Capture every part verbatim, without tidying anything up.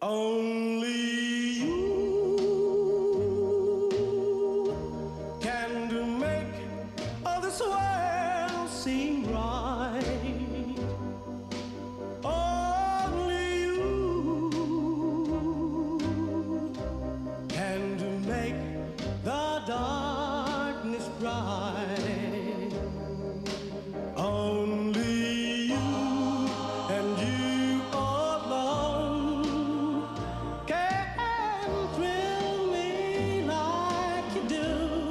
Only you can make all this world seem right. Only you can make the darkness bright. Only you and you alone can thrill me like you do.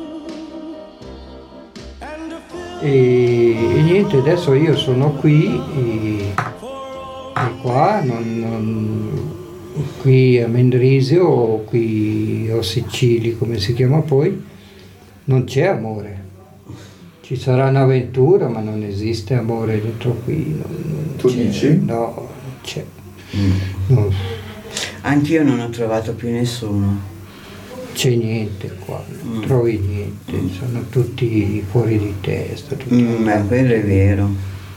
And to feel E, e niente, adesso io sono qui e, e qua, non, non- qui a Mendrisio o qui o Sicili come si chiama poi, non c'è amore. Ci sarà un'avventura ma non esiste amore dentro qui. non- non Tu c'è. dici? No, non c'è. Non Anch'io non ho trovato più nessuno. c'è niente qua, non trovi niente, sono tutti fuori di testa. tutti Mm, beh, quello è vero.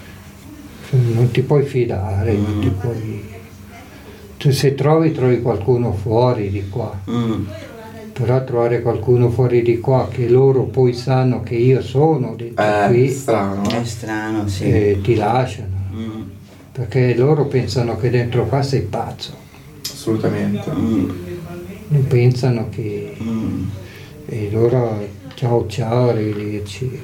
Non ti puoi fidare, non ti puoi... Tu se trovi, trovi qualcuno fuori di qua, Mm. però trovare qualcuno fuori di qua che loro poi sanno che io sono dentro Eh, qui, strano. È strano, sì. eh, ti lasciano, Mm. perché loro pensano che dentro qua sei pazzo, Assolutamente. Mm. non pensano che... Mm. E loro ciao ciao, arrivederci.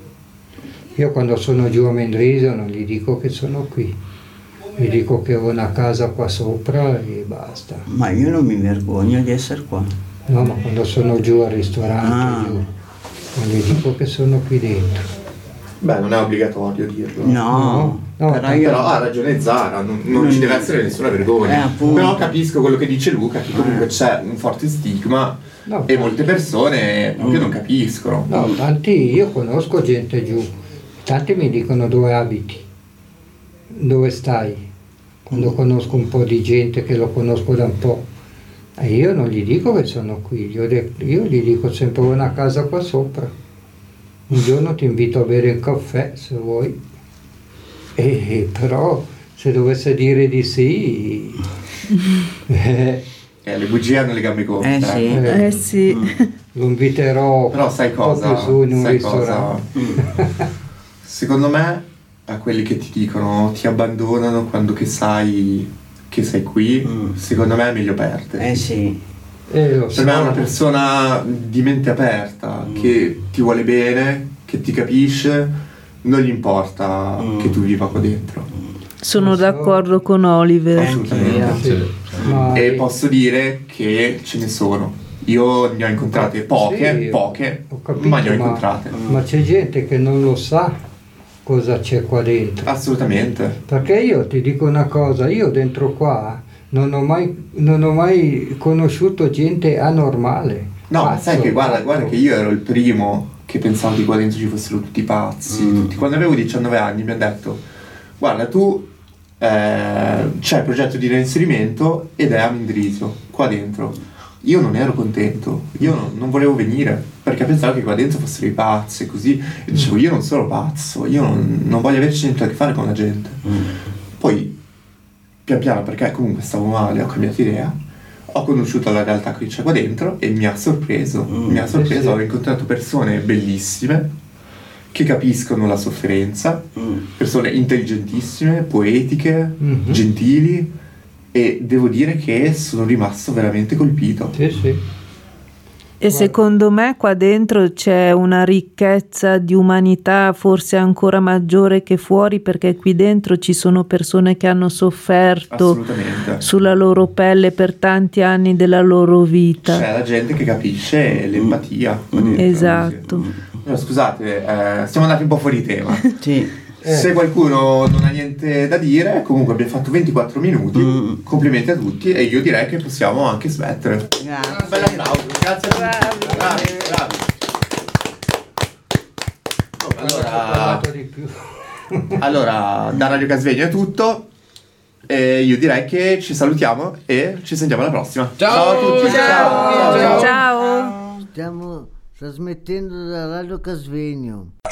Io quando sono giù a Mendrisio non gli dico che sono qui, gli dico che ho una casa qua sopra e basta. Ma io non mi vergogno di essere qua. No, ma quando sono giù al ristorante, Ah. giù, non gli dico che sono qui dentro. Beh, non è obbligatorio dirlo. No, No, però no, io... Però ha ragione Zara, non, non Non- ci deve essere nessuna vergogna. Eh, appunto. Però capisco quello che dice Luca, che comunque c'è un forte stigma No. e molte persone proprio non capiscono. No, tanti, io conosco gente giù, tanti mi dicono dove abiti, dove stai, quando conosco un po' di gente che lo conosco da un po'. E io non gli dico che sono qui, io, de- io gli dico sempre ho una casa qua sopra. Un giorno ti invito a bere un caffè se vuoi, e, però se dovesse dire di sì, eh, Eh, le bugie hanno le gambe corte. Eh, sì. eh, Eh sì. lo inviterò Però sai un po' cosa? più su in un Sai ristorante. cosa? Secondo me, a quelli che ti dicono ti abbandonano quando che sai che sei qui, Mm. secondo me è meglio perdere. Eh sì. Eh, lo Per so. me è una persona di mente aperta, Mm. che ti vuole bene, che ti capisce, non gli importa Mm. che tu viva qua dentro. Sono Lo so. d'accordo con Oliver. Assolutamente. Anch'io. Sì, ma- E posso dire che ce ne sono. Io ne ho incontrate poche, Sì, poche, ho capito, ma ne ho ma- incontrate. Ma c'è gente che non lo sa cosa c'è qua dentro. Assolutamente. Perché io ti dico una cosa, io dentro qua non ho mai, non ho mai conosciuto gente anormale. No, ma Pazzo, sai che guarda, pazzo. guarda che io ero il primo che pensavo che qua dentro ci fossero tutti pazzi. Mm. Tutti. Quando avevo diciannove anni mi hanno detto: guarda, tu eh, c'è il progetto di reinserimento ed è a Mendrisio, qua dentro. Io non ero contento, io non, non volevo venire perché pensavo che qua dentro fossero i pazzi e così. E dicevo: io non sono pazzo, io non, non voglio averci niente a che fare con la gente. Mm. Poi, pian piano, perché comunque stavo male, ho cambiato idea, ho conosciuto la realtà che c'è qua dentro e mi ha sorpreso, Mm, mi ha sorpreso, sì, sì. ho incontrato persone bellissime che capiscono la sofferenza, Mm. persone intelligentissime, poetiche, Mhm. gentili, e devo dire che sono rimasto veramente colpito. Sì, sì. E secondo me qua dentro c'è una ricchezza di umanità forse ancora maggiore che fuori, perché qui dentro ci sono persone che hanno sofferto Assolutamente. sulla loro pelle per tanti anni della loro vita. C'è la gente che capisce l'empatia. qua dentro, Esatto. così. Però, scusate, eh, siamo andati un po' fuori tema. Sì. Eh. Se qualcuno non ha niente da dire, comunque abbiamo fatto ventiquattro minuti. Mm. Complimenti a tutti e io direi che possiamo anche smettere. Un Grazie. bel applauso, grazie a tutti. Bravi, bravi. Oh, Ho allora, parlato di più. allora, da Radio Casvegno è tutto. E io direi che ci salutiamo e ci sentiamo alla prossima. Ciao. a tutti. Ciao. Ciao. Ciao. Stiamo trasmettendo da Radio Casvegno.